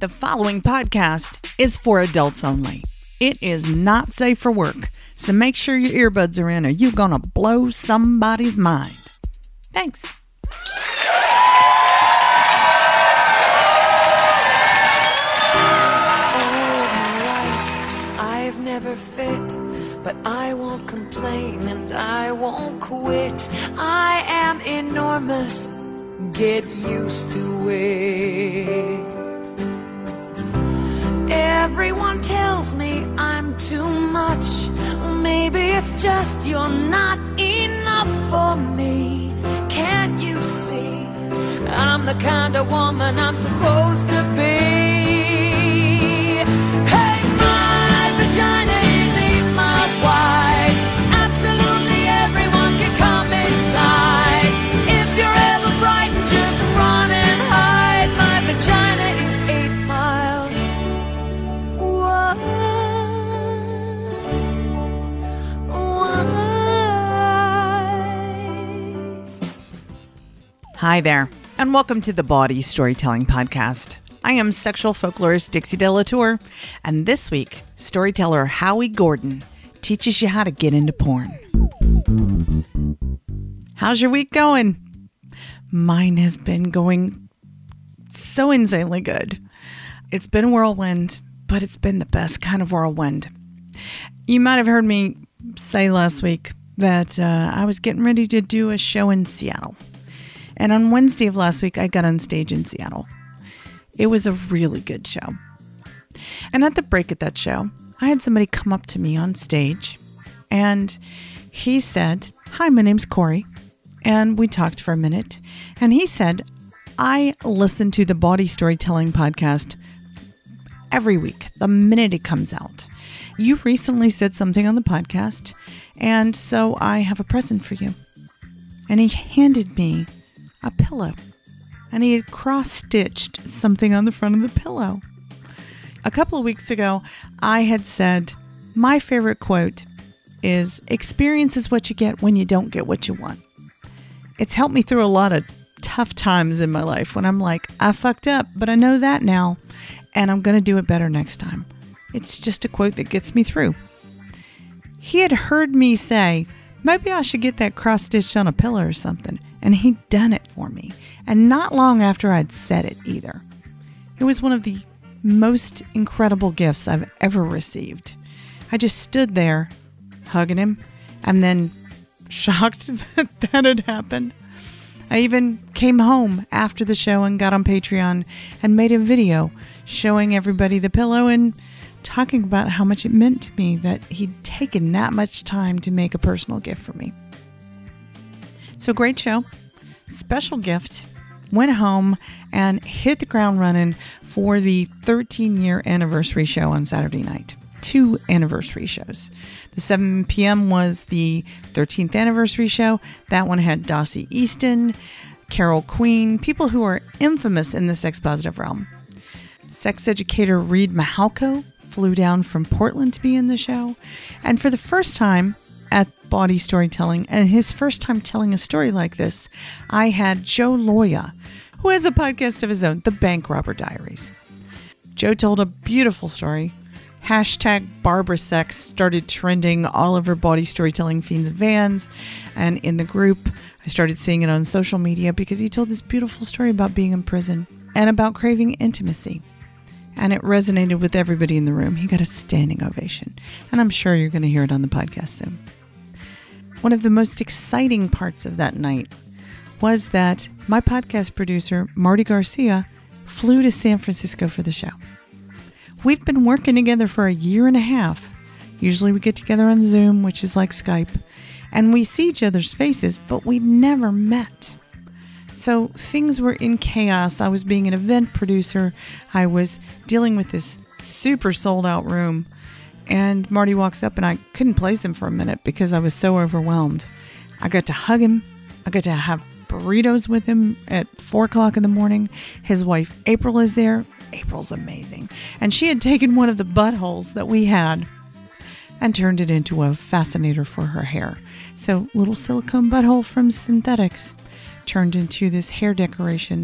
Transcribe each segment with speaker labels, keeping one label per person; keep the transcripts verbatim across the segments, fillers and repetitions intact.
Speaker 1: The following podcast is for adults only. It is not safe for work, so make sure your earbuds are in or you're gonna blow somebody's mind. Thanks.
Speaker 2: All my life I've never fit, but I won't complain and I won't quit. I am enormous, get used to it. Everyone tells me I'm too much. Maybe it's just you're not enough for me. Can't you see? I'm the kind of woman I'm supposed to be. Hey, my vagina is eight miles wide. Absolutely everyone can come inside. If you're ever frightened, just run and hide. My vagina is eight miles.
Speaker 1: Hi there, and welcome to the Body Storytelling Podcast. I am sexual folklorist Dixie Delatour, and this week, storyteller Howie Gordon teaches you how to get into porn. How's your week going? Mine has been going so insanely good. It's been a whirlwind, but it's been the best kind of whirlwind. You might have heard me say last week that uh, I was getting ready to do a show in Seattle. And on Wednesday of last week, I got on stage in Seattle. It was a really good show. And at the break at that show, I had somebody come up to me on stage, and he said, "Hi, my name's Corey." And we talked for a minute, and he said, "I listen to the Body Storytelling Podcast every week, the minute it comes out. You recently said something on the podcast, and so I have a present for you." And he handed me a pillow, and he had cross-stitched something on the front of the pillow. A couple of weeks ago, I had said, my favorite quote is, "Experience is what you get when you don't get what you want." It's helped me through a lot of tough times in my life when I'm like, I fucked up, but I know that now, and I'm going to do it better next time. It's just a quote that gets me through. He had heard me say, maybe I should get that cross-stitched on a pillow or something. And he'd done it for me. And not long after I'd said it either. It was one of the most incredible gifts I've ever received. I just stood there hugging him and then shocked that that had happened. I even came home after the show and got on Patreon and made a video showing everybody the pillow and talking about how much it meant to me that he'd taken that much time to make a personal gift for me. So great show, special gift, went home and hit the ground running for the thirteen year anniversary show on Saturday night. Two anniversary shows. The seven p.m. was the thirteenth anniversary show. That one had Dossie Easton, Carol Queen, people who are infamous in the sex positive realm. Sex educator Reed Mahalko flew down from Portland to be in the show. And for the first time at Body Storytelling, and his first time telling a story like this, I had Joe Loya, who has a podcast of his own, The Bank Robber Diaries. Joe told a beautiful story. Hashtag Barbara Sex started trending all over Body Storytelling Fiends and Vans, and in the group, I started seeing it on social media because he told this beautiful story about being in prison and about craving intimacy. And it resonated with everybody in the room. He got a standing ovation, and I'm sure you're going to hear it on the podcast soon. One of the most exciting parts of that night was that my podcast producer, Marty Garcia, flew to San Francisco for the show. We've been working together for a year and a half. Usually we get together on Zoom, which is like Skype, and we see each other's faces, but we never met. So things were in chaos. I was being an event producer. I was dealing with this super sold out room. And Marty walks up and I couldn't place him for a minute because I was so overwhelmed. I got to hug him. I got to have burritos with him at four o'clock in the morning. His wife, April, is there. April's amazing. And she had taken one of the buttholes that we had and turned it into a fascinator for her hair. So little silicone butthole from Synthetics turned into this hair decoration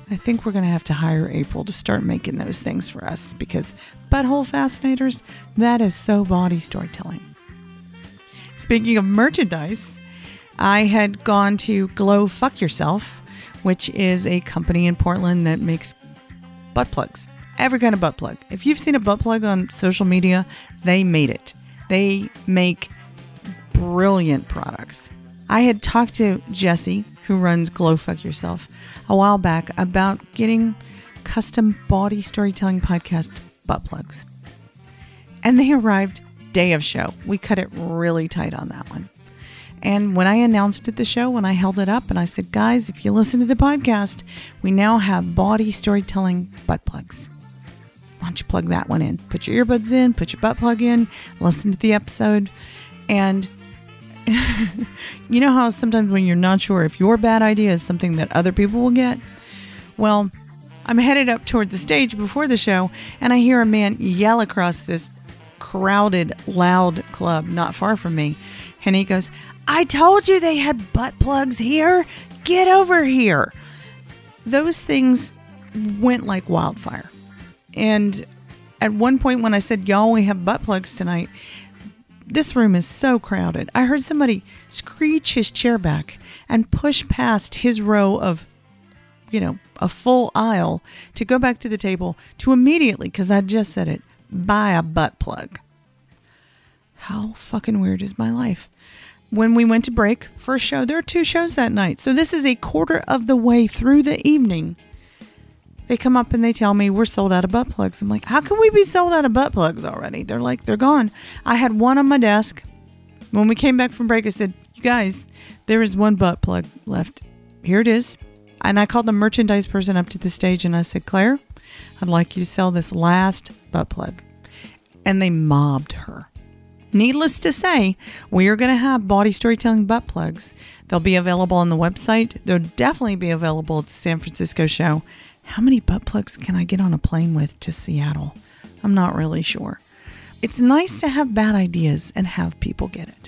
Speaker 1: I think we're going to have to hire April to start making those things for us because butthole fascinators, that is so body storytelling. Speaking of merchandise, I had gone to Glow Fuck Yourself, which is a company in Portland that makes butt plugs. Every kind of butt plug. If you've seen a butt plug on social media, they made it. They make brilliant products. I had talked to Jesse, who runs Glow Fuck Yourself, a while back about getting custom body storytelling podcast butt plugs. And they arrived day of show. We cut it really tight on that one. And when I announced at the show, when I held it up and I said, guys, if you listen to the podcast, we now have body storytelling butt plugs. Why don't you plug that one in? Put your earbuds in, put your butt plug in, listen to the episode. And you know how sometimes when you're not sure if your bad idea is something that other people will get? Well, I'm headed up toward the stage before the show, and I hear a man yell across this crowded, loud club not far from me. And he goes, I told you they had butt plugs here. Get over here. Those things went like wildfire. And at one point when I said, y'all, we have butt plugs tonight, this room is so crowded. I heard somebody screech his chair back and push past his row of, you know, a full aisle to go back to the table to immediately, because I just said it, buy a butt plug. How fucking weird is my life? When we went to break for a show, there are two shows that night. So this is a quarter of the way through the evening. They come up and they tell me we're sold out of butt plugs. I'm like, how can we be sold out of butt plugs already? They're like, they're gone. I had one on my desk. When we came back from break, I said, you guys, there is one butt plug left. Here it is. And I called the merchandise person up to the stage and I said, Claire, I'd like you to sell this last butt plug. And they mobbed her. Needless to say, we are going to have body storytelling butt plugs. They'll be available on the website. They'll definitely be available at the San Francisco show. How many butt plugs can I get on a plane with to Seattle? I'm not really sure. It's nice to have bad ideas and have people get it.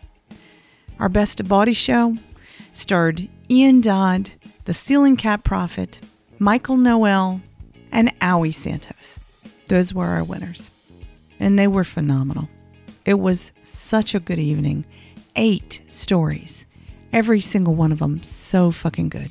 Speaker 1: Our Best of Body show starred Ian Dodd, the Ceiling Cat Prophet, Michael Noel, and Owie Santos. Those were our winners. And they were phenomenal. It was such a good evening. Eight stories. Every single one of them so fucking good.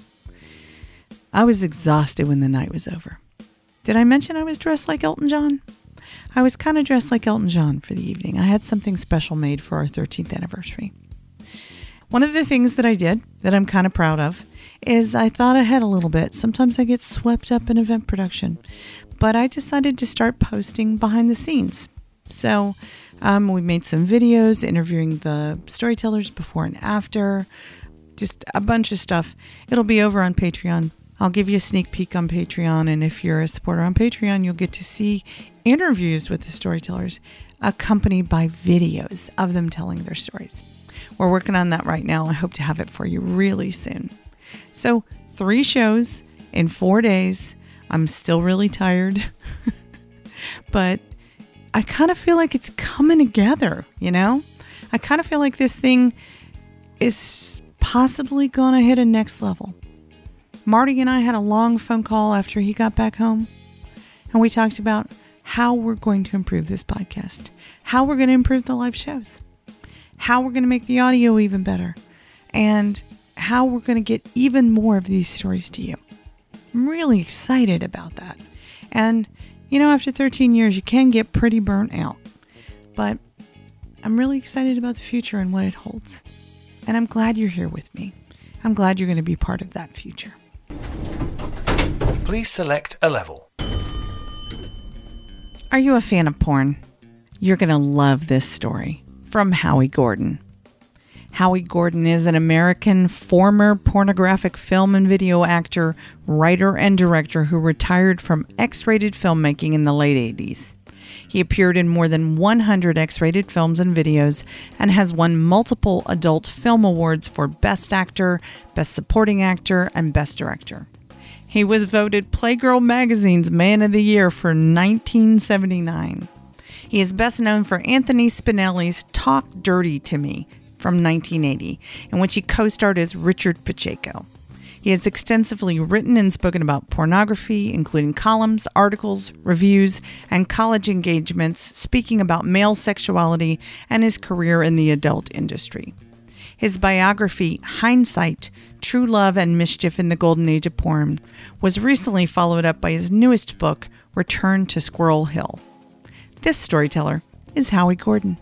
Speaker 1: I was exhausted when the night was over. Did I mention I was dressed like Elton John? I was kind of dressed like Elton John for the evening. I had something special made for our thirteenth anniversary. One of the things that I did that I'm kind of proud of is I thought ahead a little bit. Sometimes I get swept up in event production, but I decided to start posting behind the scenes. So um, we made some videos interviewing the storytellers before and after, just a bunch of stuff. It'll be over on Patreon. I'll give you a sneak peek on Patreon, and if you're a supporter on Patreon, you'll get to see interviews with the storytellers accompanied by videos of them telling their stories. We're working on that right now. I hope to have it for you really soon. So three shows in four days. I'm still really tired, but I kind of feel like it's coming together, you know? I kind of feel like this thing is possibly going to hit a next level. Marty and I had a long phone call after he got back home, and we talked about how we're going to improve this podcast, how we're going to improve the live shows, how we're going to make the audio even better, and how we're going to get even more of these stories to you. I'm really excited about that. And, you know, after thirteen years, you can get pretty burnt out, but I'm really excited about the future and what it holds. And I'm glad you're here with me. I'm glad you're going to be part of that future.
Speaker 3: Please select a level.
Speaker 1: Are you a fan of porn? You're going to love this story from Howie Gordon. Howie Gordon is an American former pornographic film and video actor, writer, and director who retired from X-rated filmmaking in the late eighties. He appeared in more than one hundred X-rated films and videos and has won multiple adult film awards for Best Actor, Best Supporting Actor, and Best Director. He was voted Playgirl Magazine's Man of the Year for nineteen seventy-nine. He is best known for Anthony Spinelli's Talk Dirty to Me from nineteen eighty, in which he co-starred as Richard Pacheco. He has extensively written and spoken about pornography, including columns, articles, reviews, and college engagements, speaking about male sexuality and his career in the adult industry. His biography, Hindsight, True Love and Mischief in the Golden Age of Porn, was recently followed up by his newest book, Return to Squirrel Hill. This storyteller is Howie Gordon.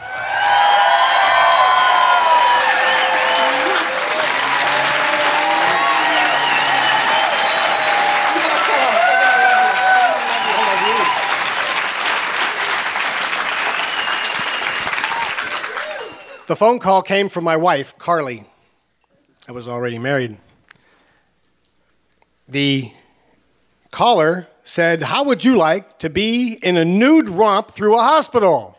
Speaker 3: The phone call came from my wife, Carly. I was already married. The caller said, "How would you like to be in a nude romp through a hospital?"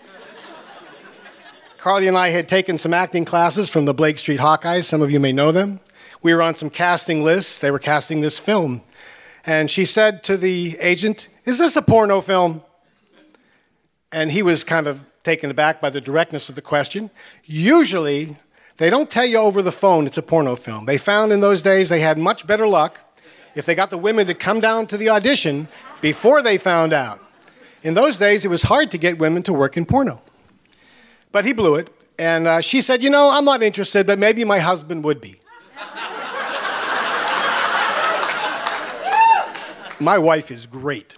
Speaker 3: Carly and I had taken some acting classes from the Blake Street Hawkeyes. Some of you may know them. We were on some casting lists. They were casting this film. And she said to the agent, "Is this a porno film?" And he was kind of taken aback by the directness of the question. Usually, they don't tell you over the phone it's a porno film. They found in those days they had much better luck if they got the women to come down to the audition before they found out. In those days, it was hard to get women to work in porno. But he blew it, and uh, she said, "You know, I'm not interested, but maybe my husband would be." My wife is great.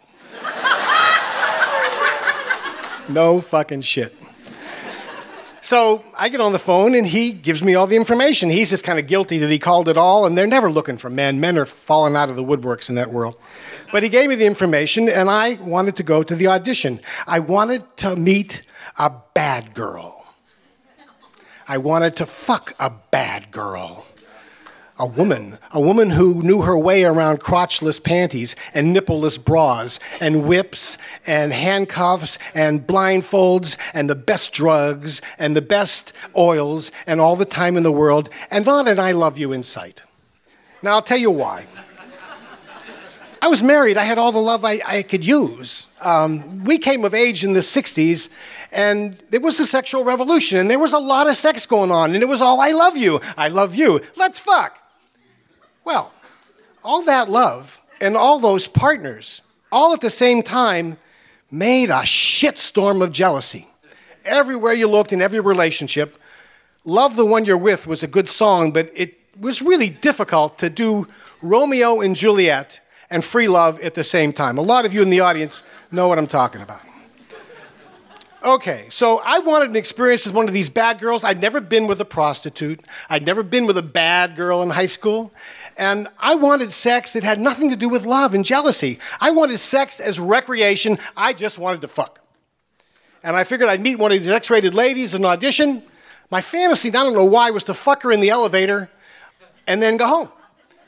Speaker 3: No fucking shit. So I get on the phone and he gives me all the information. He's just kind of guilty that he called it all, and they're never looking for men. Men are falling out of the woodworks in that world. But he gave me the information, and I wanted to go to the audition. I wanted to meet a bad girl. I wanted to fuck a bad girl. A woman, a woman who knew her way around crotchless panties and nippleless bras and whips and handcuffs and blindfolds and the best drugs and the best oils and all the time in the world, and not an I love you in sight. Now, I'll tell you why. I was married. I had all the love I, I could use. Um, we came of age in the sixties, and there was the sexual revolution, and there was a lot of sex going on, and it was all I love you, I love you, let's fuck. Well, all that love and all those partners, all at the same time, made a shitstorm of jealousy. Everywhere you looked in every relationship, Love the One You're With was a good song, but it was really difficult to do Romeo and Juliet and Free Love at the same time. A lot of you in the audience know what I'm talking about. Okay, so I wanted an experience as one of these bad girls. I'd never been with a prostitute. I'd never been with a bad girl in high school. And I wanted sex that had nothing to do with love and jealousy. I wanted sex as recreation. I just wanted to fuck. And I figured I'd meet one of these X-rated ladies in an audition. My fantasy, I don't know why, was to fuck her in the elevator and then go home.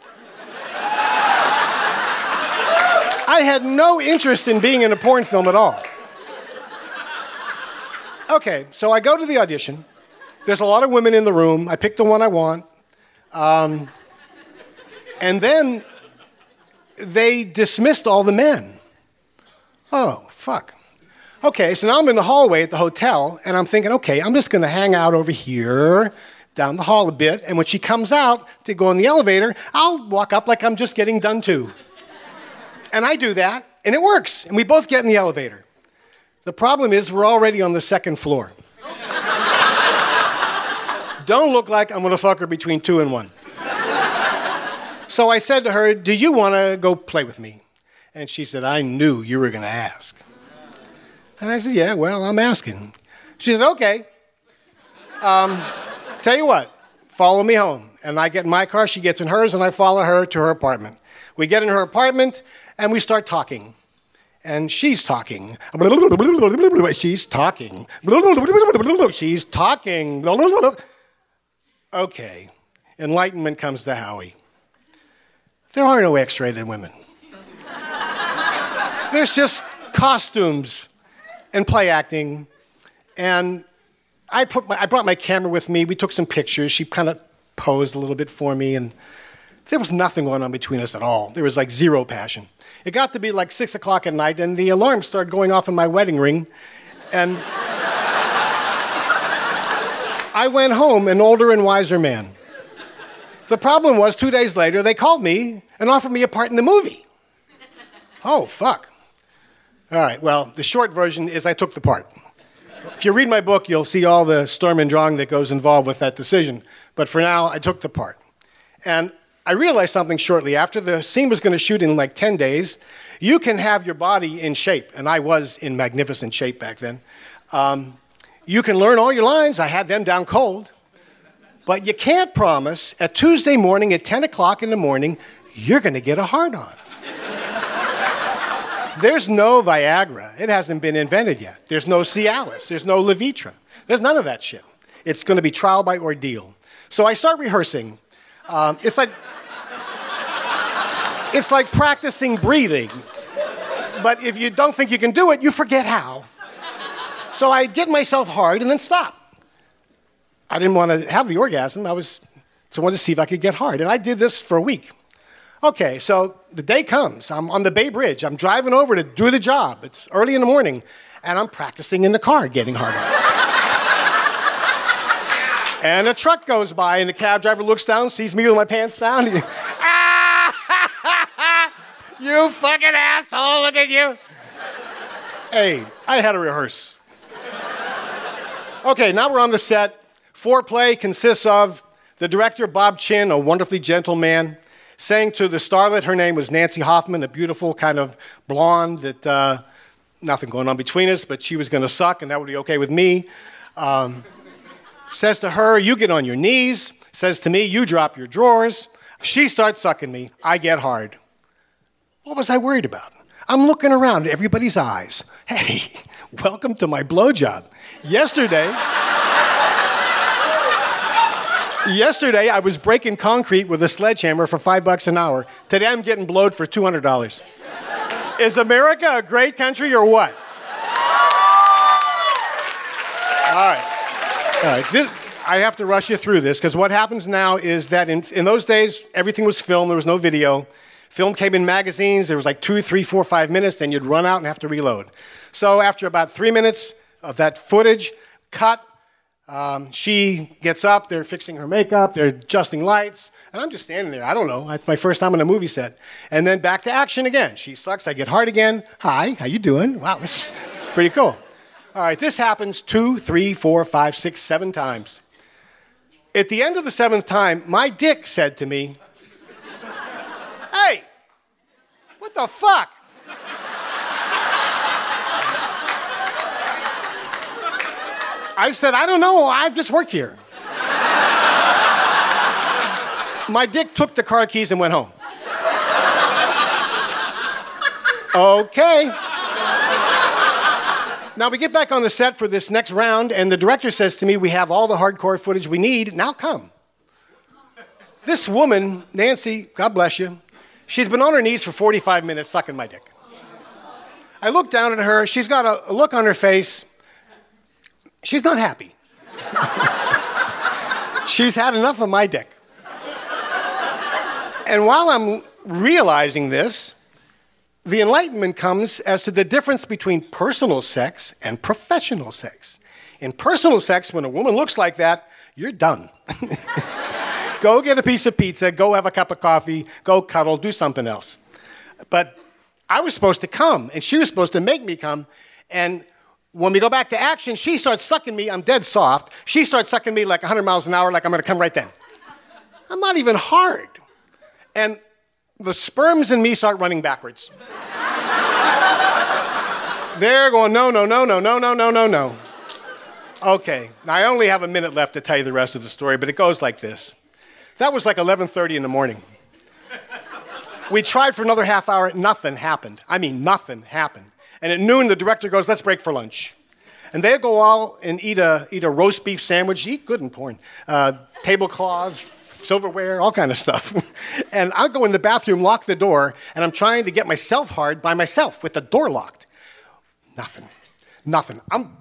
Speaker 3: I had no interest in being in a porn film at all. Okay, so I go to the audition. There's a lot of women in the room. I pick the one I want. Um, and then they dismissed all the men. Oh, fuck. Okay, so now I'm in the hallway at the hotel, and I'm thinking, okay, I'm just going to hang out over here, down the hall a bit, and when she comes out to go in the elevator, I'll walk up like I'm just getting done too. And I do that, and it works, and we both get in the elevator. The problem is we're already on the second floor. Don't look like I'm going to fuck her between two and one. So I said to her, "Do you want to go play with me?" And she said, "I knew you were going to ask." And I said, "Yeah, well, I'm asking." She said, "Okay. Um, tell you what, follow me home." And I get in my car, she gets in hers, and I follow her to her apartment. We get in her apartment, and we start talking. And she's talking. She's talking. She's talking. Okay. Enlightenment comes to Howie. There are no X-rated women. There's just costumes and play acting. And I put my, I brought my camera with me. We took some pictures. She kind of posed a little bit for me, and there was nothing going on between us at all. There was like zero passion. It got to be like six o'clock at night, and the alarm started going off in my wedding ring. And I went home an older and wiser man. The problem was, two days later, they called me and offered me a part in the movie. Oh, fuck. All right, well, the short version is I took the part. If you read my book, you'll see all the storm and drang that goes involved with that decision. But for now, I took the part. And I realized something shortly. After the scene was going to shoot in like ten days, you can have your body in shape. And I was in magnificent shape back then. Um, you can learn all your lines. I had them down cold. But you can't promise at Tuesday morning at ten o'clock in the morning, you're going to get a hard-on. There's no Viagra. It hasn't been invented yet. There's no Cialis. There's no Levitra. There's none of that shit. It's going to be trial by ordeal. So I start rehearsing. Um, it's like it's like practicing breathing. But if you don't think you can do it, you forget how. So I get myself hard and then stop. I didn't want to have the orgasm. I was so I wanted to see if I could get hard. And I did this for a week. Okay, so the day comes. I'm on the Bay Bridge. I'm driving over to do the job. It's early in the morning, and I'm practicing in the car getting hard on. And a truck goes by, and the cab driver looks down, sees me with my pants down. And he, ah, you fucking asshole, look at you. Hey, I had to rehearse. Okay, now we're on the set. Foreplay consists of the director, Bob Chin, a wonderfully gentle man, saying to the starlet, her name was Nancy Hoffman, a beautiful kind of blonde that, uh, nothing going on between us, but she was going to suck, and that would be okay with me. Um, says to her, you get on your knees. Says to me, you drop your drawers. She starts sucking me. I get hard. What was I worried about? I'm looking around at everybody's eyes. Hey, welcome to my blowjob. Yesterday... Yesterday, I was breaking concrete with a sledgehammer for five bucks an hour. Today, I'm getting blowed for two hundred dollars. Is America a great country or what? All right. All right. This, I have to rush you through this because what happens now is that in, in those days, everything was film. There was no video. Film came in magazines. There was like two, three, four, five minutes. Then you'd run out and have to reload. So after about three minutes of that footage, cut. Um, she gets up, they're fixing her makeup, they're adjusting lights, and I'm just standing there. I don't know. It's my first time on a movie set. And then back to action again. She sucks, I get hard again. Hi, how you doing? Wow, this is pretty cool. All right, this happens two, three, four, five, six, seven times. At the end of the seventh time, my dick said to me, hey, what the fuck? I said, I don't know, I just work here. My dick took the car keys and went home. Okay. Now we get back on the set for this next round, and the director says to me, we have all the hardcore footage we need, now come. This woman, Nancy, God bless you, she's been on her knees for forty-five minutes sucking my dick. I look down at her, she's got a, a look on her face. She's not happy. She's had enough of my dick. And while I'm realizing this, the enlightenment comes as to the difference between personal sex and professional sex. In personal sex, when a woman looks like that, you're done. Go get a piece of pizza, go have a cup of coffee, go cuddle, do something else. But I was supposed to come, and she was supposed to make me come, and when we go back to action, she starts sucking me. I'm dead soft. She starts sucking me like one hundred miles an hour, like I'm going to come right then. I'm not even hard. And the sperms in me start running backwards. They're going, no, no, no, no, no, no, no, no, no. Okay, now I only have a minute left to tell you the rest of the story, but it goes like this. That was like eleven thirty in the morning. We tried for another half hour. Nothing happened. I mean, nothing happened. And at noon, the director goes, let's break for lunch. And they go all and eat a, eat a roast beef sandwich, eat good in porn, uh, tablecloths, silverware, all kind of stuff. And I go in the bathroom, lock the door, and I'm trying to get myself hard by myself with the door locked. Nothing. Nothing. I'm...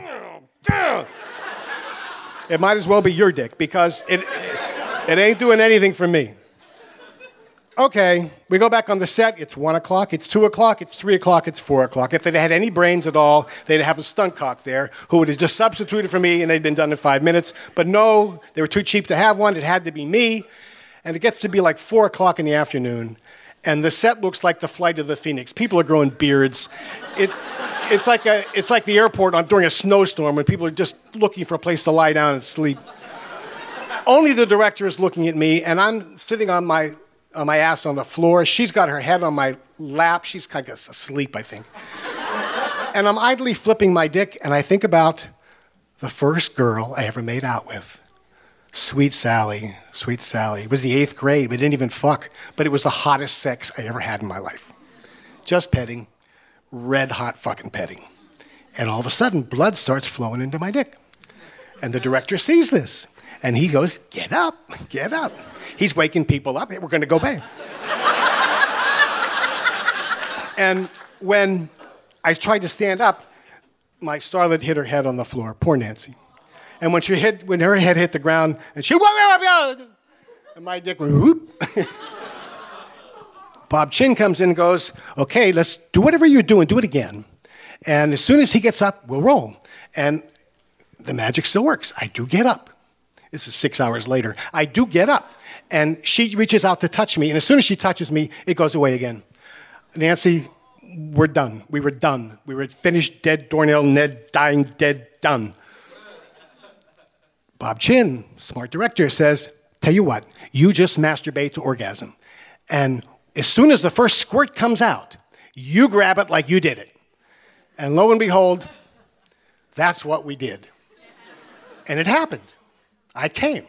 Speaker 3: It might as well be your dick because it, it ain't doing anything for me. Okay, we go back on the set, it's one o'clock, it's two o'clock, it's three o'clock, it's four o'clock. If they'd had any brains at all, they'd have a stunt cock there who would have just substituted for me and they'd been done in five minutes. But no, they were too cheap to have one, it had to be me. And it gets to be like four o'clock in the afternoon, and the set looks like the Flight of the Phoenix. People are growing beards. It, it's like a, it's like the airport on, during a snowstorm when people are just looking for a place to lie down and sleep. Only the director is looking at me, and I'm sitting on my, on my ass on the floor. She's got her head on my lap. She's kind of asleep, I think. And I'm idly flipping my dick, and I think about the first girl I ever made out with. Sweet Sally, Sweet Sally. It was the eighth grade. We didn't even fuck, but it was the hottest sex I ever had in my life. Just petting, red hot fucking petting. And all of a sudden, blood starts flowing into my dick. And the director sees this, and he goes, get up, get up. He's waking people up. We're going to go bang. And when I tried to stand up, my starlet hit her head on the floor. Poor Nancy. And when she hit, when her head hit the ground, and she, and my dick went, whoop. Bob Chin comes in and goes, okay, let's do whatever you're doing, do it again. And as soon as he gets up, we'll roll. And the magic still works. I do get up. This is six hours later. I do get up. And she reaches out to touch me, and as soon as she touches me, it goes away again. Nancy, we're done. We were done. We were finished, dead, doornail, Ned, dying, dead, done. Bob Chin, smart director, says, tell you what, you just masturbate to orgasm. And as soon as the first squirt comes out, you grab it like you did it. And lo and behold, that's what we did. And it happened. I came.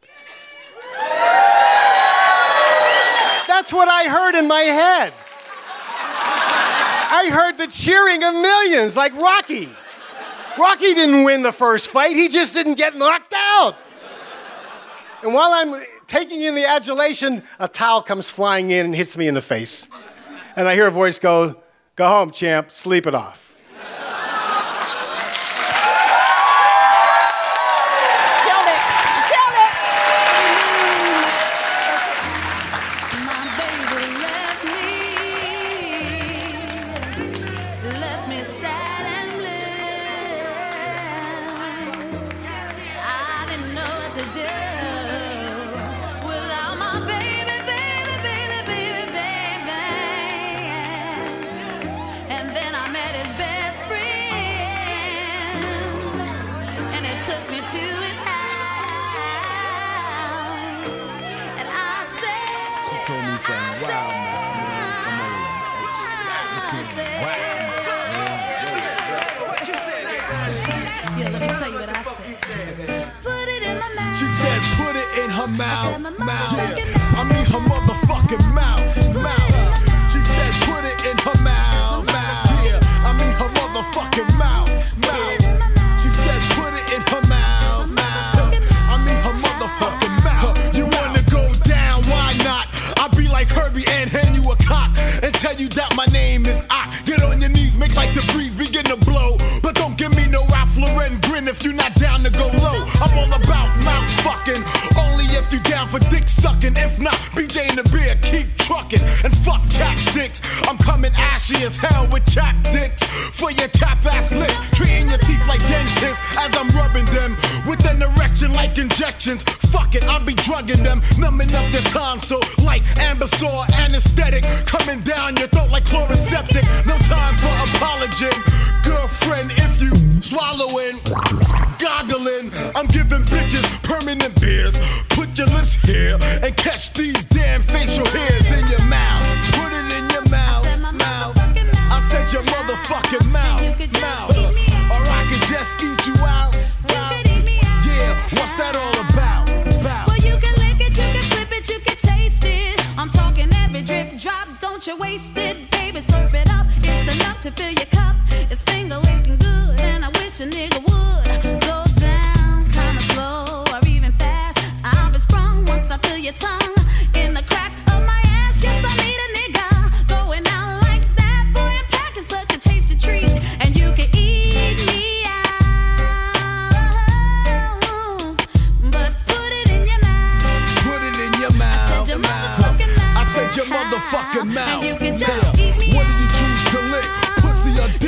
Speaker 3: That's what I heard in my head. I heard the cheering of millions, like Rocky. Rocky didn't win the first fight. He just didn't get knocked out. And while I'm taking in the adulation, a towel comes flying in and hits me in the face. And I hear a voice go, go home, champ, sleep it off.
Speaker 2: Killed it. Killed it. My baby left me. Left me sad and blue. I didn't know what to do without my baby, baby, baby, baby, baby. And then I met his best friend, and it took me to his house, and I said,
Speaker 4: She told me some wildness, man. Some old wildness,
Speaker 2: yeah, let me tell you what I said. Put it in my mouth.
Speaker 4: She said, put it in her mouth,
Speaker 2: my
Speaker 4: mouth.
Speaker 2: motherfucking
Speaker 4: Yeah. I mean her motherfucking mouth, mouth. She said, put it in her mouth, mouth. Yeah. I mean her motherfucking mouth, mouth. She said, put it in her mouth, mouth. I mean her motherfucking mouth. You wanna go down? Why not? I'll be like Herbie and hand you a cock and tell you that my name is I. Get on your knees, make like the breeze begin to blow, but don't give me no Ralph Lauren grin if you're not down to go low. I'm all about mouth fucking, only if you down for dick sucking. If not, B J and the beer keep trucking and fuck chapsticks. I'm coming ashy as hell with chap dicks for your chap ass lips, treating your teeth like dentists as I'm rubbing them with an erection like injections. Fuck it, I'll be drugging them, numbing up their tonsil like Ambisor anesthetic, coming down your throat like chloroseptic. No time for apology, girlfriend. If you swallowing, goggling, I'm giving bitches permanent beers. Put your lips here and catch these damn facial hairs in your mouth. Put it in your mouth, mouth. I said your motherfucking mouth, mouth. Or I could just eat you out, out. Yeah, what's that all about? about?
Speaker 2: Well, you can lick it, you can flip it, you can taste it. I'm talking every drip drop, don't you waste it, baby. Slurp it up, it's enough to fill your cup. It's finger licking good, and I wish a nigga would go down kinda slow or even fast. I'll be sprung once I feel your tongue in the crack of my ass. Yes, I need a nigga going out like that. Boy, I'm packing such a tasty treat, and you can eat me out, but put it in your mouth.
Speaker 4: Put it in your mouth,
Speaker 2: your
Speaker 4: mouth.
Speaker 2: motherfucking mouth.
Speaker 4: I said your motherfucking mouth.
Speaker 2: And you can just
Speaker 4: Yeah.
Speaker 2: eat me
Speaker 4: What do you choose to lick? Pussy or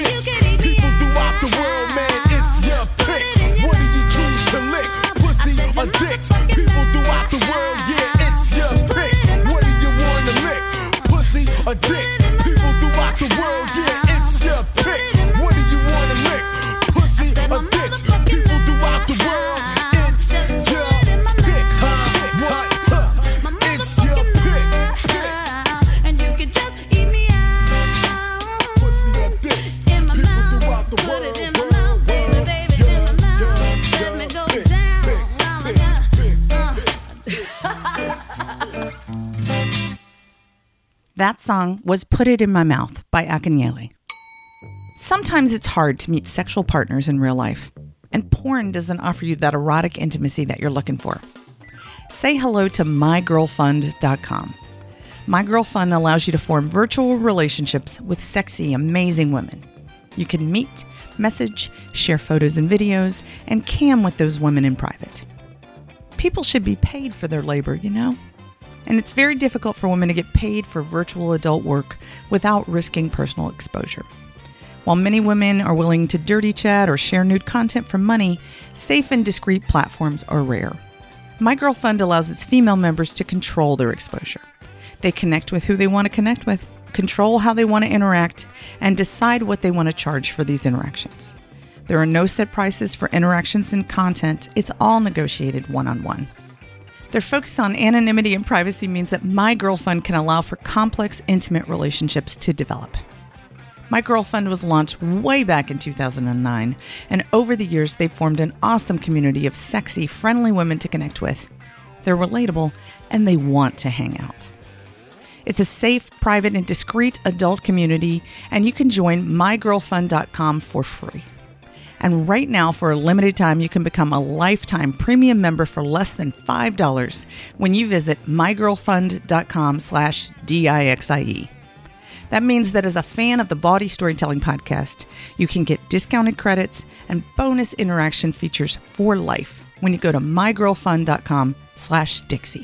Speaker 1: That song was Put It In My Mouth by Akinyele. Sometimes it's hard to meet sexual partners in real life, and porn doesn't offer you that erotic intimacy that you're looking for. Say hello to my girl fund dot com. MyGirlFund allows you to form virtual relationships with sexy, amazing women. You can meet, message, share photos and videos, and cam with those women in private. People should be paid for their labor, you know? And it's very difficult for women to get paid for virtual adult work without risking personal exposure. While many women are willing to dirty chat or share nude content for money, safe and discreet platforms are rare. MyGirlFund allows its female members to control their exposure. They connect with who they want to connect with, control how they want to interact, and decide what they want to charge for these interactions. There are no set prices for interactions and content. It's all negotiated one-on-one. Their focus on anonymity and privacy means that MyGirlFund can allow for complex, intimate relationships to develop. MyGirlFund was launched way back in two thousand nine, and over the years they've formed an awesome community of sexy, friendly women to connect with. They're relatable, and they want to hang out. It's a safe, private, and discreet adult community, and you can join my girl fund dot com for free. And right now, for a limited time, you can become a lifetime premium member for less than five dollars when you visit my girl fund dot com slash D I X I E. That means that as a fan of the Body Storytelling Podcast, you can get discounted credits and bonus interaction features for life when you go to my girl fund dot com slash Dixie.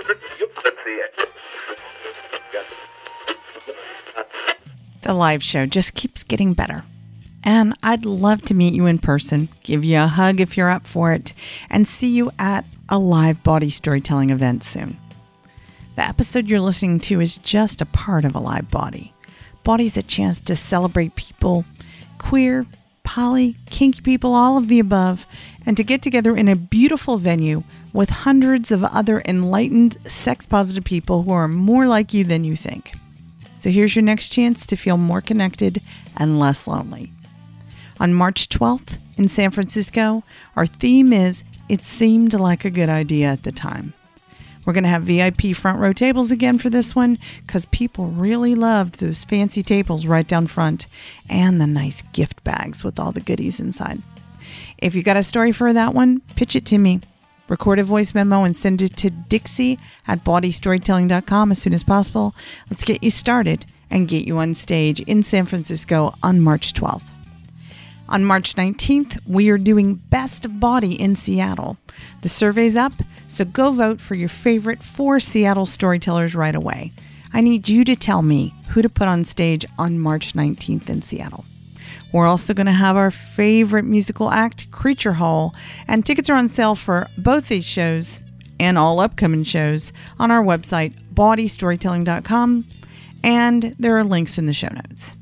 Speaker 1: The live show just keeps getting better. And I'd love to meet you in person, give you a hug if you're up for it, and see you at a live body storytelling event soon. The episode you're listening to is just a part of a live body. Body's a chance to celebrate people, queer, poly, kinky people, all of the above, and to get together in a beautiful venue with hundreds of other enlightened, sex-positive people who are more like you than you think. So here's your next chance to feel more connected and less lonely. On March twelfth in San Francisco, our theme is It Seemed Like a Good Idea at the Time. We're going to have V I P front row tables again for this one because people really loved those fancy tables right down front and the nice gift bags with all the goodies inside. If you got a story for that one, pitch it to me. Record a voice memo and send it to Dixie at body storytelling dot com as soon as possible. Let's get you started and get you on stage in San Francisco on March twelfth. On March nineteenth, we are doing Best of Body in Seattle. The survey's up, so go vote for your favorite four Seattle storytellers right away. I need you to tell me who to put on stage on March nineteenth in Seattle. We're also going to have our favorite musical act, Creature Hole, and tickets are on sale for both these shows and all upcoming shows on our website, body storytelling dot com, and there are links in the show notes.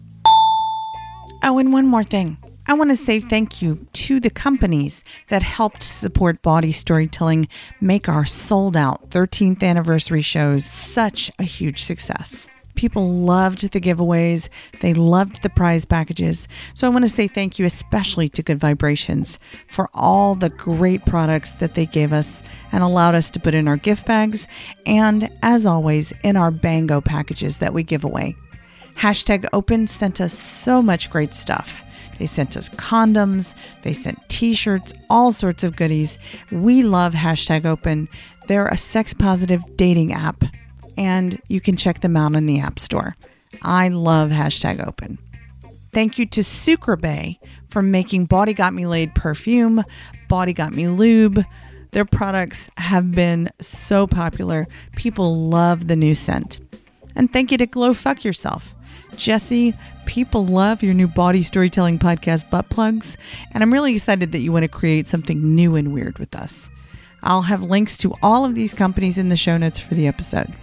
Speaker 1: Oh, and one more thing. I want to say thank you to the companies that helped support Body Storytelling make our sold-out thirteenth anniversary shows such a huge success. People loved the giveaways. They loved the prize packages. So I want to say thank you especially to Good Vibrations for all the great products that they gave us and allowed us to put in our gift bags and, as always, in our Bango packages that we give away. Hashtag Open sent us so much great stuff. They sent us condoms, they sent t-shirts, all sorts of goodies. We love Hashtag Open. They're a sex-positive dating app, and you can check them out in the App Store. I love Hashtag Open. Thank you to Sucreabeille for making Body Got Me Laid perfume, Body Got Me lube. Their products have been so popular. People love the new scent. And thank you to Glow Fuck Yourself. Jesse, people love your new Body Storytelling Podcast butt plugs, and I'm really excited that you want to create something new and weird with us. I'll have links to all of these companies in the show notes for the episode.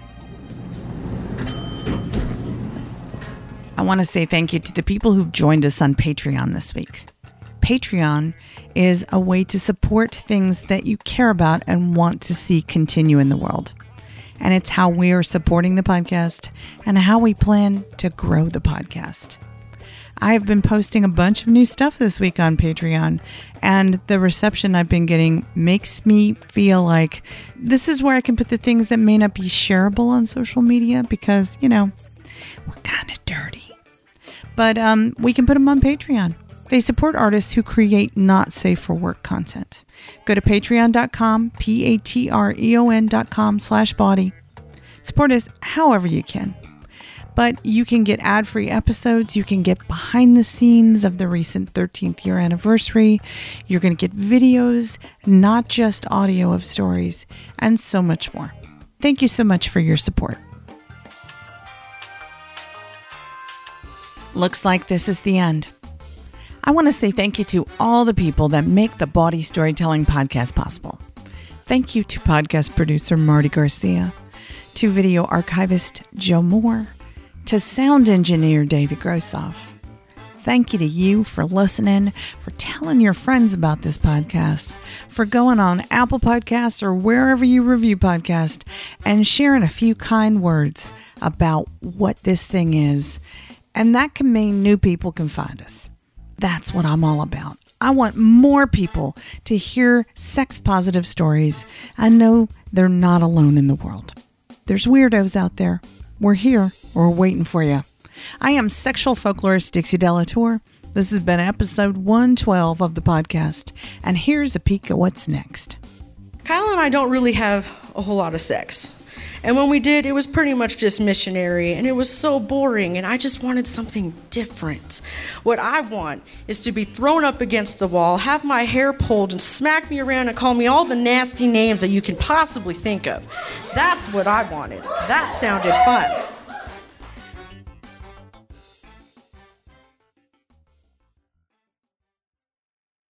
Speaker 1: I want to say thank you to the people who've joined us on Patreon this week. Patreon is a way to support things that you care about and want to see continue in the world. And it's how we are supporting the podcast and how we plan to grow the podcast. I've been posting a bunch of new stuff this week on Patreon, and the reception I've been getting makes me feel like this is where I can put the things that may not be shareable on social media because, you know, We're kind of dirty. But um, we can put them on Patreon. They support artists who create not safe for work content. Go to patreon.com, P-A-T-R-E-O-N dot com slash body. Support us however you can. But you can get ad-free episodes. You can get behind the scenes of the recent thirteenth year anniversary. You're going to get videos, not just audio of stories, and so much more. Thank you so much for your support. Looks like this is the end. I want to say thank you to all the people that make the Bawdy Storytelling Podcast possible. Thank you to podcast producer Marty Garcia, to video archivist Joe Moore, to sound engineer David Grossoff. Thank you to you for listening, for telling your friends about this podcast, for going on Apple Podcasts or wherever you review podcasts and sharing a few kind words about what this thing is. And that can mean new people can find us. That's what I'm all about. I want more people to hear sex-positive stories and know they're not alone in the world. There's weirdos out there. We're here. We're waiting for you. I am sexual folklorist Dixie Delatour. This has been episode one twelve of the podcast. And here's a peek at what's next.
Speaker 5: Kyle and I don't really have a whole lot of sex. And when we did, it was pretty much just missionary, and it was so boring, and I just wanted something different. What I want is to be thrown up against the wall, have my hair pulled, and smack me around and call me all the nasty names that you can possibly think of. That's what I wanted. That sounded fun.